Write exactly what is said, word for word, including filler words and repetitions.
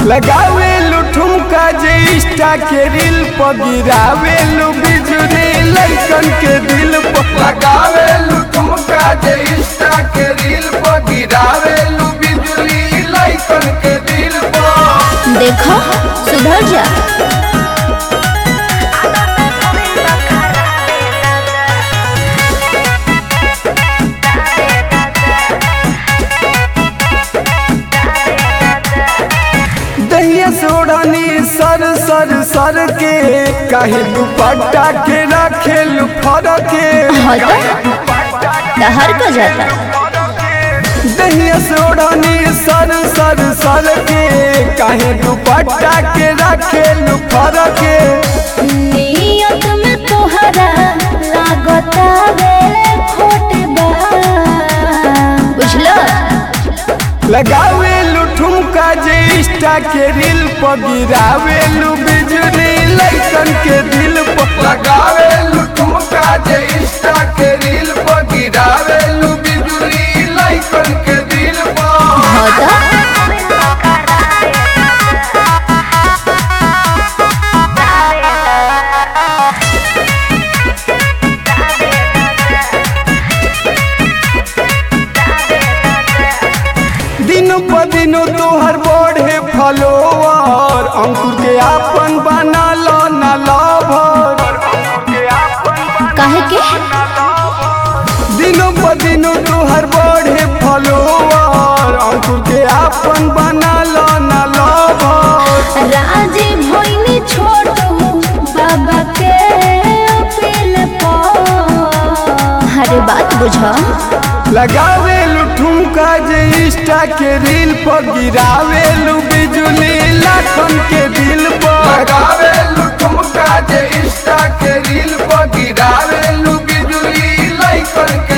लगावे लू ठुमका जे इंस्टा के रील पर गिरावे लू बिजुली लइकन के दिल पर। लगावे लू ठुमका जे इंस्टा के रील पर गिरावे लू बिजुली लइकन के दिल पर। देखो सुधर जा। दहिया सोड़ानी सर सर सर के काहे दुपट्टा के रखे लू फर के। दहर का जाता दहिया सोड़ानी सर सर सर के काहे दुपट्टा के रखे लू फर के। नियत में तोहरा लागता वे खोट बा बुझलो। लगावे लू ठुमका जे इंस्टा के रील पर गिरावे लू बिजुली लइकन के दिल पर। लगावे लू ठुमका जे इंस्टा के रील पर गिरावे लू बिजुली लइकन के दिल पर। होता दिनों पर दिनों तोहर बढ़े फॉलोवर अंकुर के आपन बना लो ना लवर। काहे के दिनों पर दिनों तोहर बढ़े फॉलोवर अंकुर के आपन बना लो ना लवर। राजी भोइनी छोड़ू बाबा के अपील पर। हरे बात बुझा। लगावे लू ठुमका जे इंस्टा के रील पर गिरावे लू बिजुली लाखन के दिल पर। लगावे लू ठुमका जे इंस्टा के रील पर गिरावे लू बिजुली लइकन के